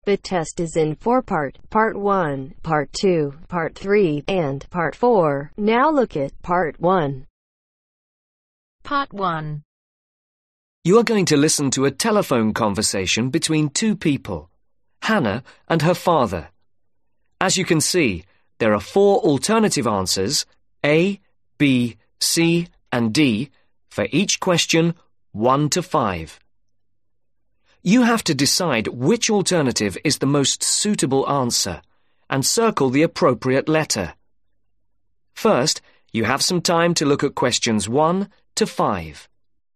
The test is in 4 parts. Part 1, Part 2, Part 3, and Part 4. Now look at Part 1. Part 1. You are going to listen to a telephone conversation between two people, Hannah and her father. As you can see, there are 4 alternative answers, A, B, C, and D, for each question 1 to 5. You have to decide which alternative is the most suitable answer and circle the appropriate letter. First, you have some time to look at questions 1 to 5.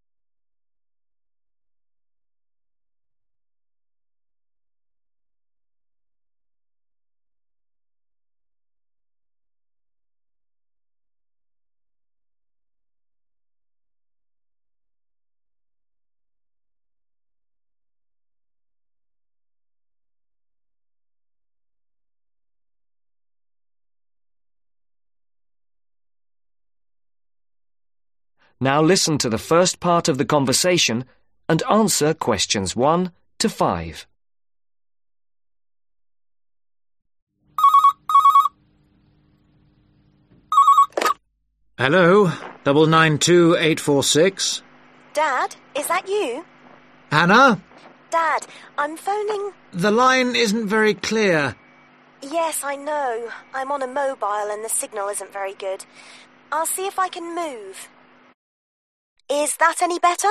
Now listen to the first part of the conversation and answer questions 1 to 5. Hello, 992846. Dad, is that you? Hannah? Dad, I'm phoning... The line isn't very clear. Yes, I know. I'm on a mobile and the signal isn't very good. I'll see if I can move. Is that any better?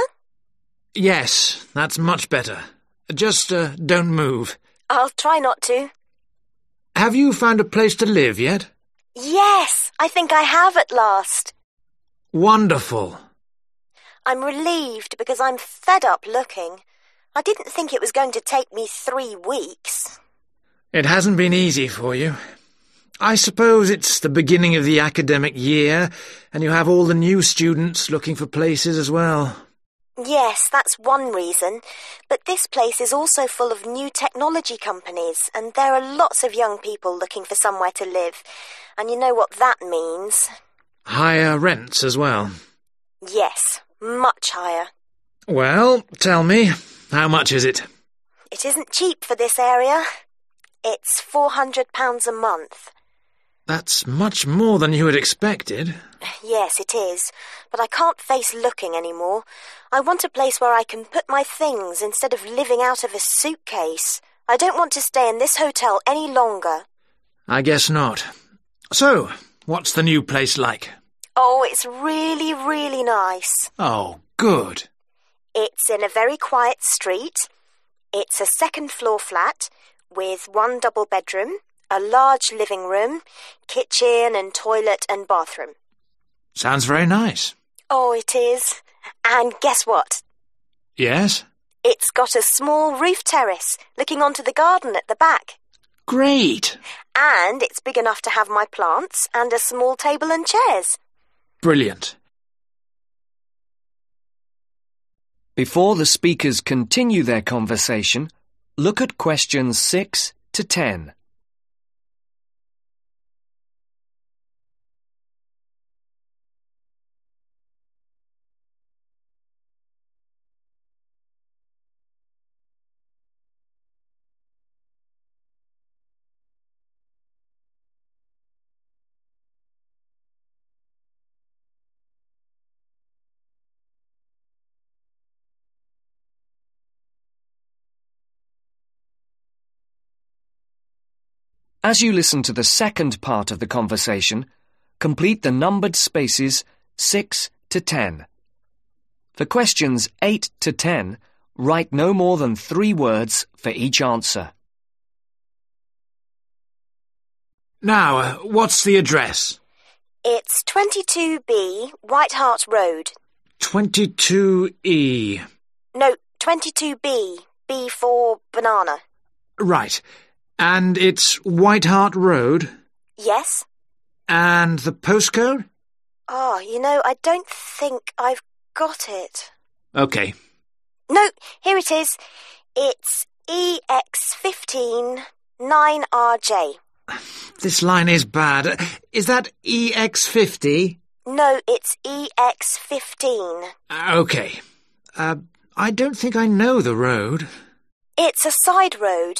Yes, that's much better. Just don't move. I'll try not to. Have you found a place to live yet? Yes, I think I have at last. Wonderful. I'm relieved because I'm fed up looking. I didn't think it was going to take me 3 weeks. It hasn't been easy for you. I suppose it's the beginning of the academic year, and you have all the new students looking for places as well. Yes, that's one reason. But this place is also full of new technology companies, and there are lots of young people looking for somewhere to live. And you know what that means. Higher rents as well. Yes, much higher. Well, tell me, how much is it? It isn't cheap for this area. It's £400 a month. That's much more than you had expected. Yes, it is. But I can't face looking anymore. I want a place where I can put my things instead of living out of a suitcase. I don't want to stay in this hotel any longer. I guess not. So, what's the new place like? Oh, it's really, really nice. Oh, good. It's in a very quiet street. It's a 2nd-floor flat with 1 double bedroom, a large living room, kitchen and toilet and bathroom. Sounds very nice. Oh, it is. And guess what? Yes? It's got a small roof terrace looking onto the garden at the back. Great. And it's big enough to have my plants and a small table and chairs. Brilliant. Before the speakers continue their conversation, look at questions 6 to 10. As you listen to the second part of the conversation, complete the numbered spaces 6 to 10. For questions 8 to 10, write no more than 3 words for each answer. Now, what's the address? It's 22B, White Hart Road. 22E. No, 22B, B for banana. Right. And it's White Hart Road? Yes. And the postcode? Oh, I don't think I've got it. OK. No, here it is. It's EX15 9RJ. This line is bad. Is that EX50? No, it's EX15. OK. I don't think I know the road. It's a side road,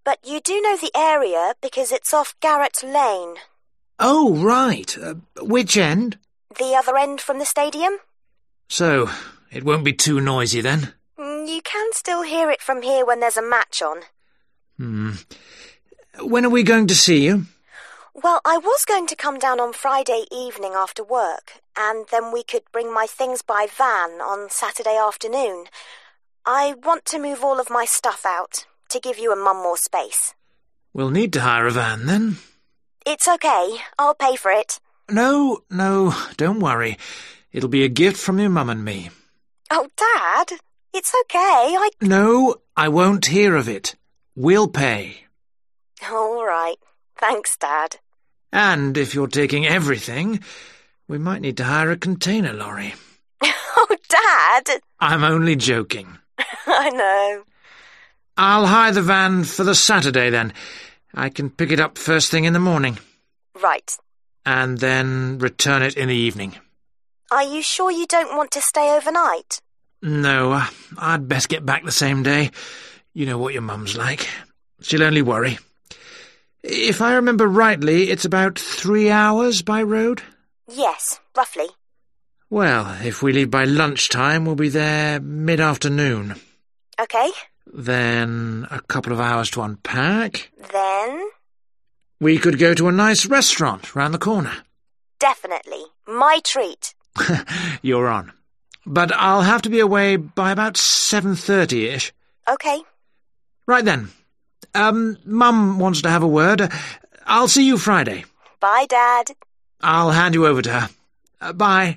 But you do know the area because it's off Garrett Lane. Oh, right. Which end? The other end from the stadium? So, it won't be too noisy then? You can still hear it from here when there's a match on. When are we going to see you? Well, I was going to come down on Friday evening after work, and then we could bring my things by van on Saturday afternoon. I want to move all of my stuff out, to give you and Mum more space. We'll need to hire a van then. It's okay. I'll pay for it. No, don't worry. It'll be a gift from your mum and me. Oh, Dad, it's okay. No, I won't hear of it. We'll pay. All right. Thanks, Dad. And if you're taking everything, we might need to hire a container lorry. Oh, Dad! I'm only joking. I know. I'll hire the van for the Saturday then. I can pick it up first thing in the morning. Right. And then return it in the evening. Are you sure you don't want to stay overnight? No, I'd best get back the same day. You know what your mum's like. She'll only worry. If I remember rightly, it's about 3 hours by road? Yes, roughly. Well, if we leave by lunchtime, we'll be there mid-afternoon. Okay. Then a couple of hours to unpack. Then? We could go to a nice restaurant round the corner. Definitely. My treat. You're on. But I'll have to be away by about 7:30-ish. Okay. Right then. Mum wants to have a word. I'll see you Friday. Bye, Dad. I'll hand you over to her. Bye.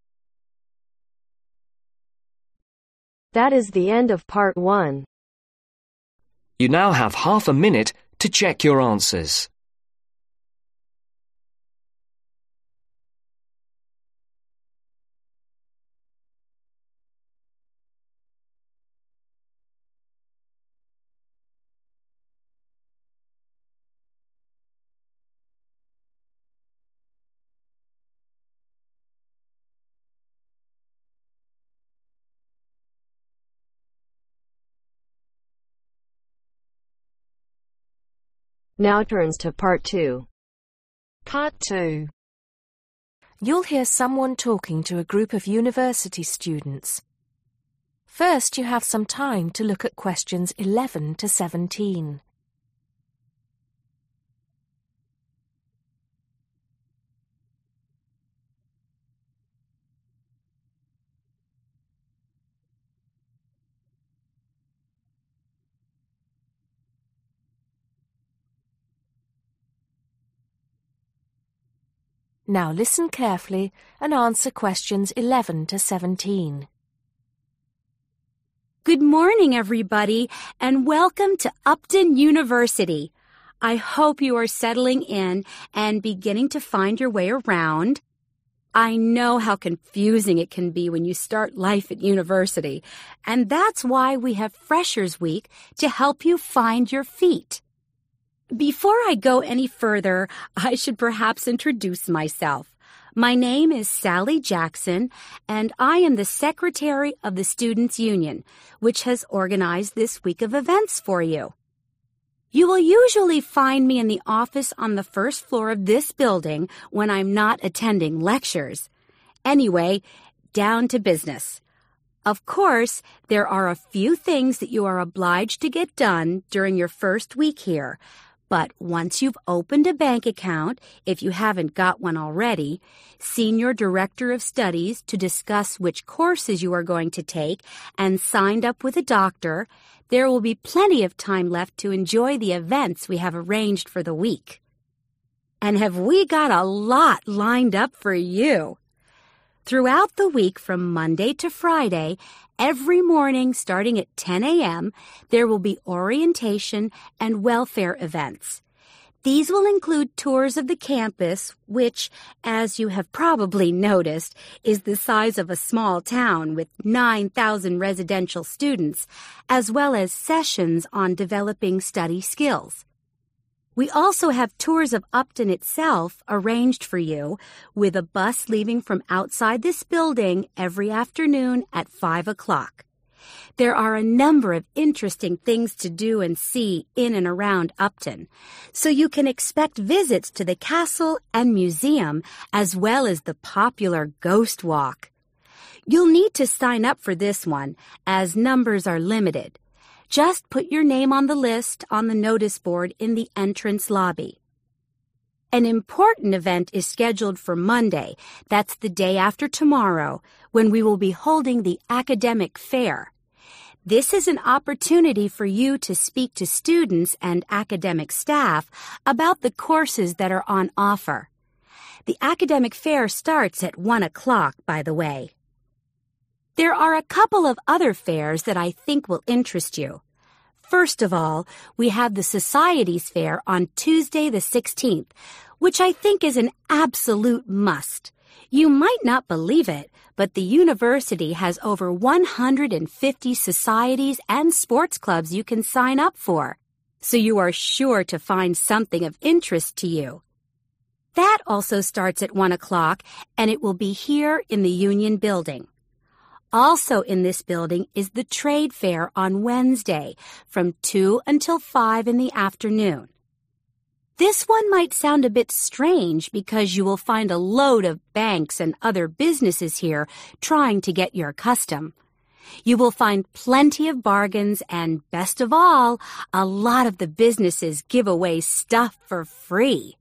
That is the end of part 1. You now have half a minute to check your answers. Now turns to part 2. Part 2. You'll hear someone talking to a group of university students. First, you have some time to look at questions 11 to 17. Now listen carefully and answer questions 11 to 17. Good morning, everybody, and welcome to Upton University. I hope you are settling in and beginning to find your way around. I know how confusing it can be when you start life at university, and that's why we have Freshers Week to help you find your feet. Before I go any further, I should perhaps introduce myself. My name is Sally Jackson, and I am the Secretary of the Students' Union, which has organized this week of events for you. You will usually find me in the office on the first floor of this building when I'm not attending lectures. Anyway, down to business. Of course, there are a few things that you are obliged to get done during your first week here. But once you've opened a bank account, if you haven't got one already, seen your director of studies to discuss which courses you are going to take, and signed up with a doctor, there will be plenty of time left to enjoy the events we have arranged for the week. And have we got a lot lined up for you? Throughout the week from Monday to Friday, every morning starting at 10 a.m., there will be orientation and welfare events. These will include tours of the campus, which, as you have probably noticed, is the size of a small town with 9,000 residential students, as well as sessions on developing study skills. We also have tours of Upton itself arranged for you, with a bus leaving from outside this building every afternoon at 5 o'clock. There are a number of interesting things to do and see in and around Upton, so you can expect visits to the castle and museum as well as the popular Ghost Walk. You'll need to sign up for this one, as numbers are limited. Just put your name on the list on the notice board in the entrance lobby. An important event is scheduled for Monday, that's the day after tomorrow, when we will be holding the academic fair. This is an opportunity for you to speak to students and academic staff about the courses that are on offer. The academic fair starts at 1 o'clock, by the way. There are a couple of other fairs that I think will interest you. First of all, we have the Societies Fair on Tuesday the 16th, which I think is an absolute must. You might not believe it, but the university has over 150 societies and sports clubs you can sign up for, so you are sure to find something of interest to you. That also starts at 1 o'clock, and it will be here in the Union Building. Also in this building is the Trade Fair on Wednesday from 2 until 5 in the afternoon. This one might sound a bit strange because you will find a load of banks and other businesses here trying to get your custom. You will find plenty of bargains and, best of all, a lot of the businesses give away stuff for free.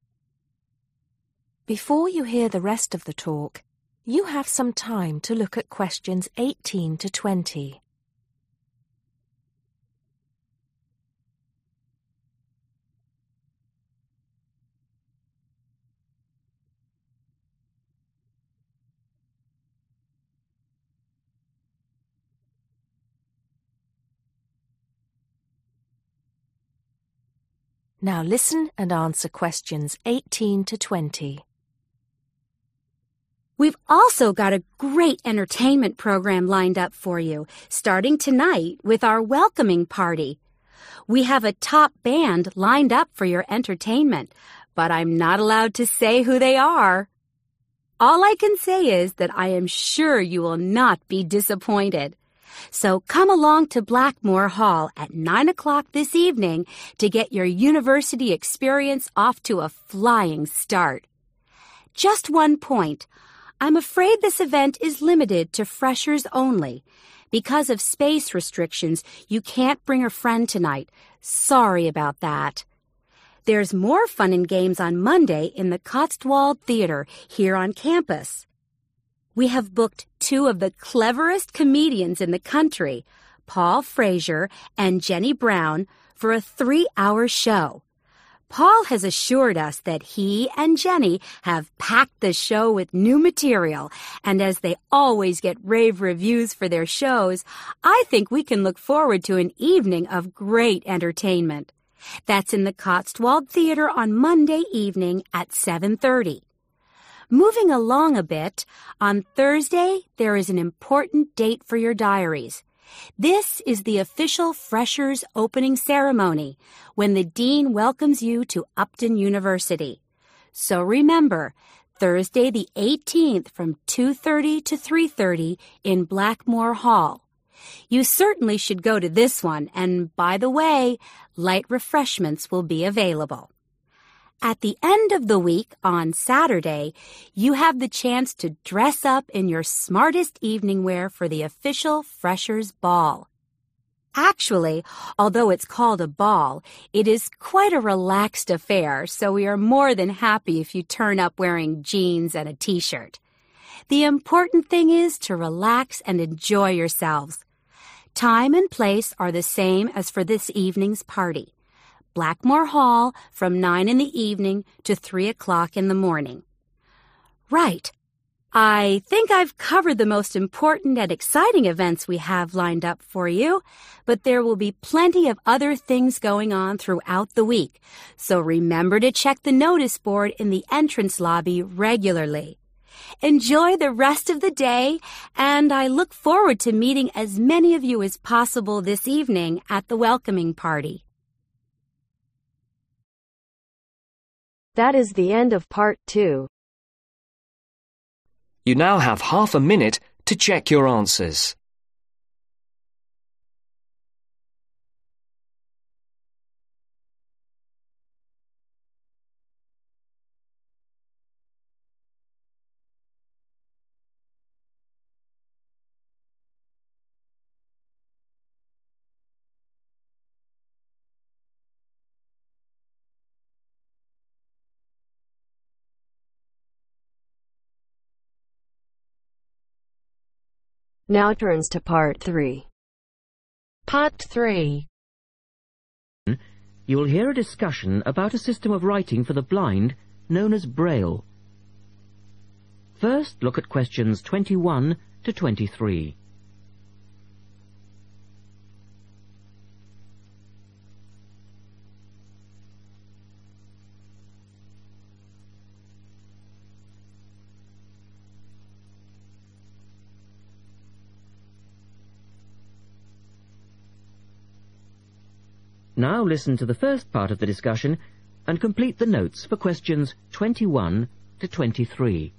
Before you hear the rest of the talk, you have some time to look at questions 18 to 20. Now listen and answer questions 18 to 20. We've also got a great entertainment program lined up for you, starting tonight with our welcoming party. We have a top band lined up for your entertainment, but I'm not allowed to say who they are. All I can say is that I am sure you will not be disappointed. So come along to Blackmore Hall at 9 o'clock this evening to get your university experience off to a flying start. Just one point. I'm afraid this event is limited to freshers only. Because of space restrictions, you can't bring a friend tonight. Sorry about that. There's more fun and games on Monday in the Cotswold Theater here on campus. We have booked two of the cleverest comedians in the country, Paul Frazier and Jenny Brown, for a 3-hour show. Paul has assured us that he and Jenny have packed the show with new material, and as they always get rave reviews for their shows, I think we can look forward to an evening of great entertainment. That's in the Cotswold Theater on Monday evening at 7:30. Moving along a bit, on Thursday there is an important date for your diaries. This is the official Freshers opening ceremony, when the dean welcomes you to Upton University. So remember, Thursday the 18th from 2:30 to 3:30 in Blackmore Hall. You certainly should go to this one, and by the way, light refreshments will be available. At the end of the week, on Saturday, you have the chance to dress up in your smartest evening wear for the official Freshers' Ball. Actually, although it's called a ball, it is quite a relaxed affair, so we are more than happy if you turn up wearing jeans and a t-shirt. The important thing is to relax and enjoy yourselves. Time and place are the same as for this evening's party. Blackmore Hall from 9 in the evening to 3 o'clock in the morning. Right. I think I've covered the most important and exciting events we have lined up for you, but there will be plenty of other things going on throughout the week, so remember to check the notice board in the entrance lobby regularly. Enjoy the rest of the day, and I look forward to meeting as many of you as possible this evening at the welcoming party. That is the end of part 2. You now have half a minute to check your answers. Now turns to Part 3. Part 3. You will hear a discussion about a system of writing for the blind known as Braille. First, look at questions 21 to 23. Now listen to the first part of the discussion and complete the notes for questions 21 to 23.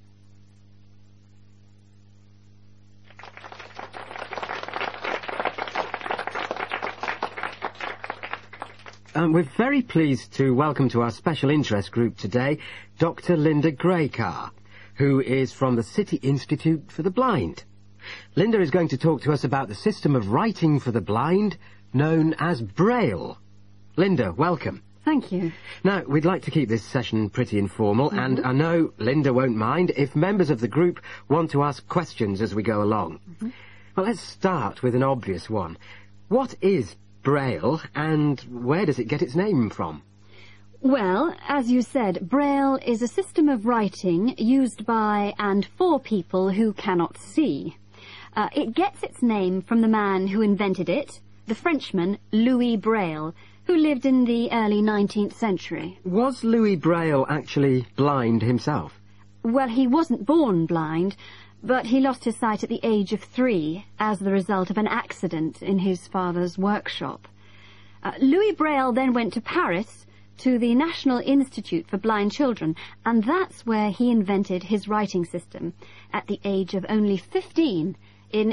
We're very pleased to welcome to our special interest group today Dr. Linda Graycar, who is from the City Institute for the Blind. Linda is going to talk to us about the system of writing for the blind known as Braille. Linda, welcome. Thank you. Now, we'd like to keep this session pretty informal, and I know Linda won't mind if members of the group want to ask questions as we go along. Well, let's start with an obvious one. What is Braille, and where does it get its name from? Well, as you said, Braille is a system of writing used by and for people who cannot see. It gets its name from the man who invented it, the Frenchman Louis Braille, who lived in the early 19th century. Was Louis Braille actually blind himself? Well, he wasn't born blind, but he lost his sight at the age of 3 as the result of an accident in his father's workshop. Louis Braille then went to Paris to the National Institute for Blind Children, and that's where he invented his writing system at the age of only 15 in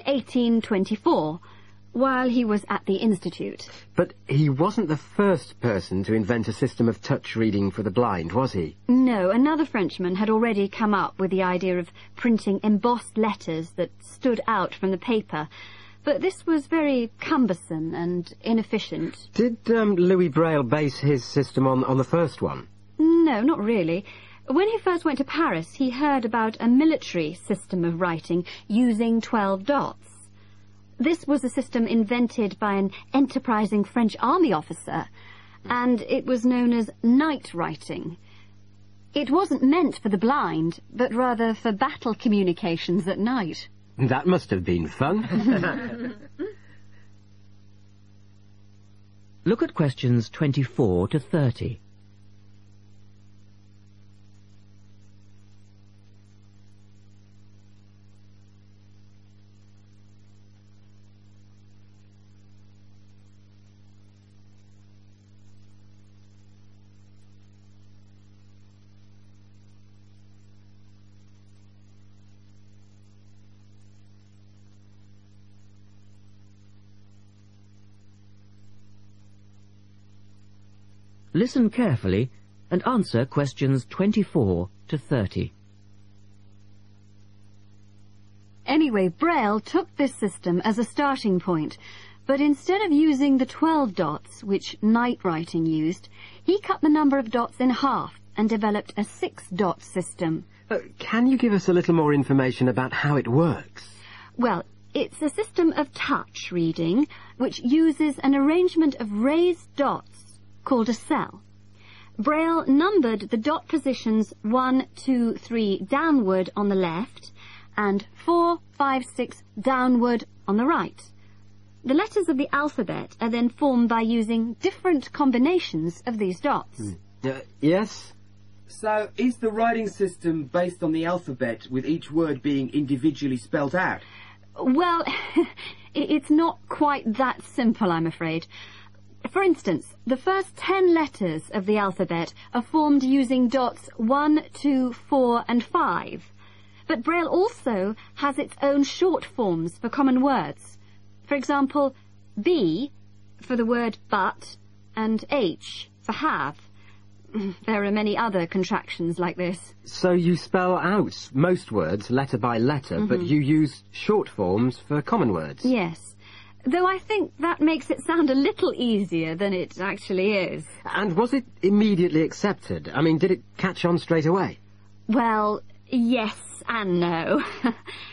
1824, while he was at the Institute. But he wasn't the first person to invent a system of touch reading for the blind, was he? No, another Frenchman had already come up with the idea of printing embossed letters that stood out from the paper, but this was very cumbersome and inefficient. Did Louis Braille base his system on the first one? No, not really. When he first went to Paris, he heard about a military system of writing using 12 dots. This was a system invented by an enterprising French army officer, and it was known as night writing. It wasn't meant for the blind, but rather for battle communications at night. That must have been fun. Look at questions 24 to 30. Listen carefully and answer questions 24 to 30. Anyway, Braille took this system as a starting point, but instead of using the 12 dots, which night writing used, he cut the number of dots in half and developed a 6-dot system. Can you give us a little more information about how it works? Well, it's a system of touch reading, which uses an arrangement of raised dots called a cell. Braille numbered the dot positions 1, 2, 3 downward on the left and 4, 5, 6 downward on the right. The letters of the alphabet are then formed by using different combinations of these dots. Yes? So, is the writing system based on the alphabet, with each word being individually spelt out? Well, it's not quite that simple, I'm afraid. For instance, the first 10 letters of the alphabet are formed using dots 1, 2, 4 and 5. But Braille also has its own short forms for common words. For example, B for the word but and H for have. There are many other contractions like this. So you spell out most words letter by letter, but you use short forms for common words? Yes. Though I think that makes it sound a little easier than it actually is. And was it immediately accepted? I mean, did it catch on straight away? Well, yes and no.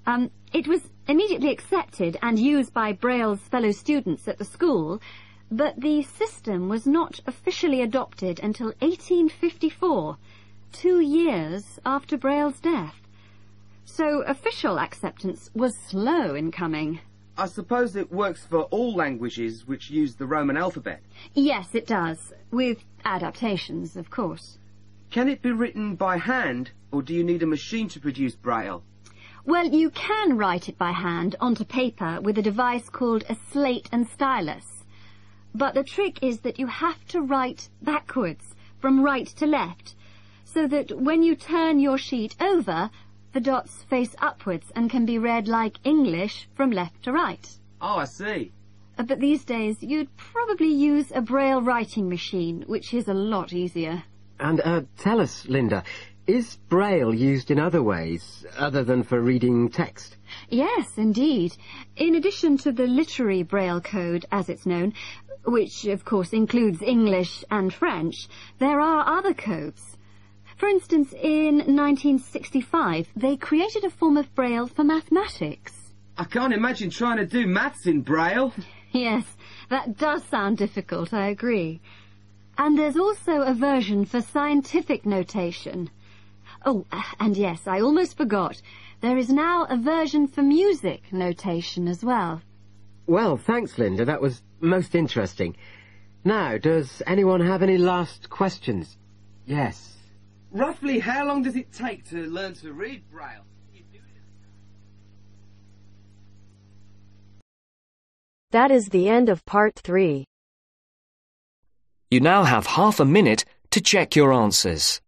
It was immediately accepted and used by Braille's fellow students at the school, but the system was not officially adopted until 1854, 2 years after Braille's death. So official acceptance was slow in coming. I suppose it works for all languages which use the Roman alphabet. Yes, it does, with adaptations, of course. Can it be written by hand, or do you need a machine to produce Braille? Well, you can write it by hand onto paper with a device called a slate and stylus. But the trick is that you have to write backwards, from right to left, so that when you turn your sheet over, the dots face upwards and can be read like English from left to right. Oh, I see. But these days you'd probably use a Braille writing machine, which is a lot easier. And tell us, Linda, is Braille used in other ways, other than for reading text? Yes, indeed. In addition to the literary Braille code, as it's known, which of course includes English and French, there are other codes. For instance, in 1965, they created a form of Braille for mathematics. I can't imagine trying to do maths in Braille. Yes, that does sound difficult, I agree. And there's also a version for scientific notation. Oh, and yes, I almost forgot. There is now a version for music notation as well. Well, thanks, Linda. That was most interesting. Now, does anyone have any last questions? Yes. Roughly how long does it take to learn to read Braille? That is the end of part 3. You now have half a minute to check your answers.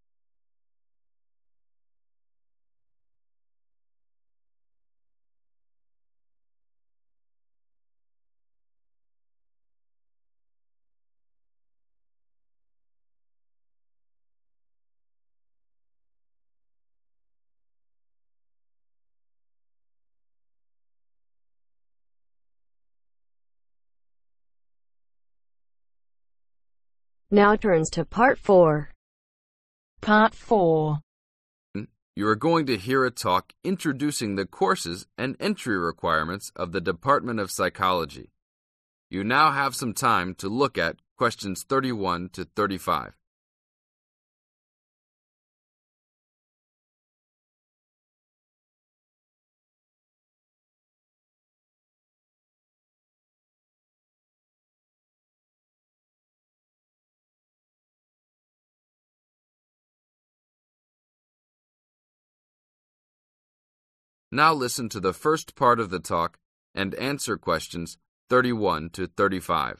Now turns to part 4. Part 4. You are going to hear a talk introducing the courses and entry requirements of the Department of Psychology. You now have some time to look at questions 31 to 35. Now listen to the first part of the talk and answer questions 31 to 35.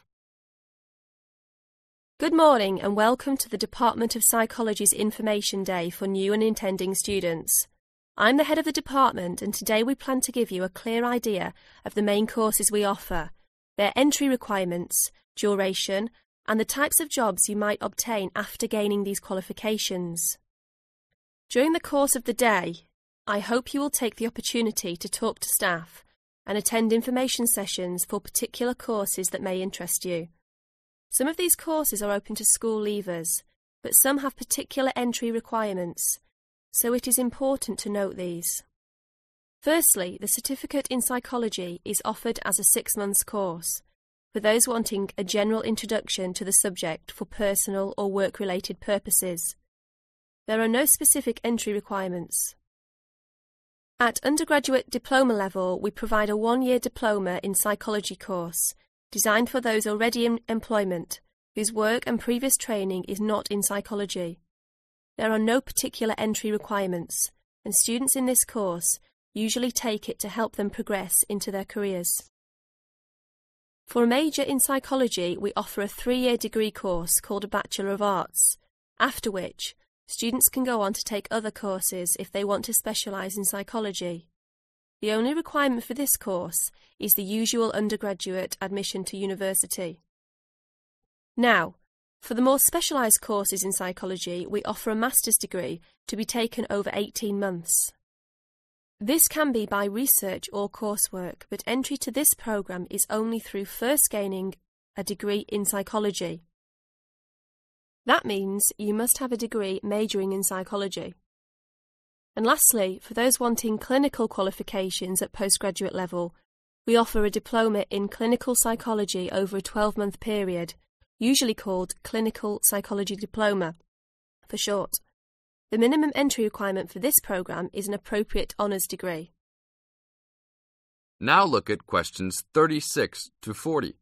Good morning and welcome to the Department of Psychology's Information Day for new and intending students. I'm the head of the department and today we plan to give you a clear idea of the main courses we offer, their entry requirements, duration, and the types of jobs you might obtain after gaining these qualifications. During the course of the day, I hope you will take the opportunity to talk to staff and attend information sessions for particular courses that may interest you. Some of these courses are open to school leavers, but some have particular entry requirements, so it is important to note these. Firstly, the Certificate in Psychology is offered as a 6-month course for those wanting a general introduction to the subject for personal or work-related purposes. There are no specific entry requirements. At undergraduate diploma level, we provide a 1-year diploma in psychology course, designed for those already in employment, whose work and previous training is not in psychology. There are no particular entry requirements, and students in this course usually take it to help them progress into their careers. For a major in psychology, we offer a 3-year degree course called a Bachelor of Arts, after which students can go on to take other courses if they want to specialise in psychology. The only requirement for this course is the usual undergraduate admission to university. Now, for the more specialised courses in psychology, we offer a master's degree to be taken over 18 months. This can be by research or coursework, but entry to this programme is only through first gaining a degree in psychology. That means you must have a degree majoring in psychology. And lastly, for those wanting clinical qualifications at postgraduate level, we offer a diploma in clinical psychology over a 12-month period, usually called Clinical Psychology Diploma, for short. The minimum entry requirement for this programme is an appropriate honours degree. Now look at questions 36 to 40.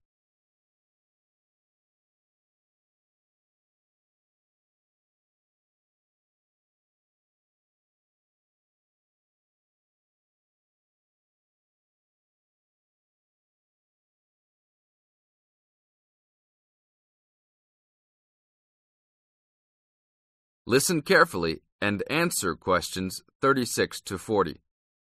Listen carefully and answer questions 36 to 40.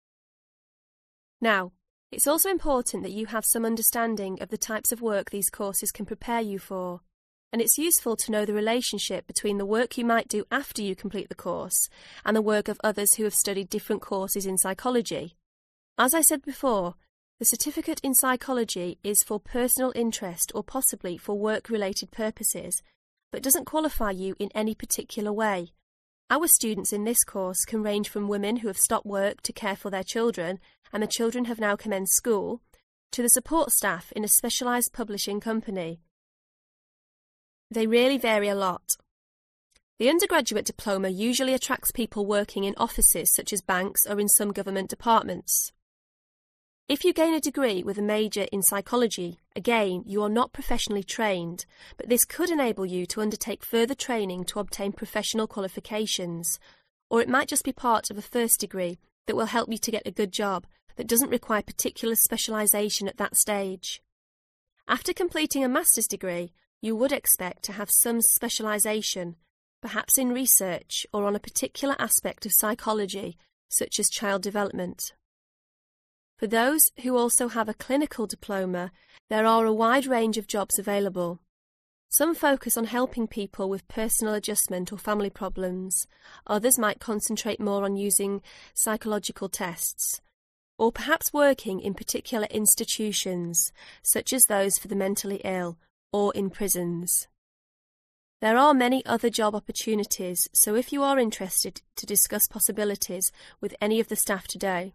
Now, it's also important that you have some understanding of the types of work these courses can prepare you for, and it's useful to know the relationship between the work you might do after you complete the course and the work of others who have studied different courses in psychology. As I said before, the certificate in psychology is for personal interest or possibly for work-related purposes, but doesn't qualify you in any particular way. Our students in this course can range from women who have stopped work to care for their children and the children have now commenced school, to the support staff in a specialised publishing company. They really vary a lot. The undergraduate diploma usually attracts people working in offices such as banks or in some government departments. If you gain a degree with a major in psychology, again, you are not professionally trained, but this could enable you to undertake further training to obtain professional qualifications, or it might just be part of a first degree that will help you to get a good job that doesn't require particular specialisation at that stage. After completing a master's degree, you would expect to have some specialisation, perhaps in research or on a particular aspect of psychology, such as child development. For those who also have a clinical diploma, there are a wide range of jobs available. Some focus on helping people with personal adjustment or family problems. Others might concentrate more on using psychological tests, or perhaps working in particular institutions, such as those for the mentally ill, or in prisons. There are many other job opportunities, so if you are interested to discuss possibilities with any of the staff today.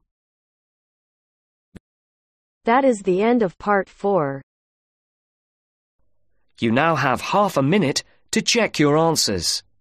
That is the end of part 4. You now have half a minute to check your answers.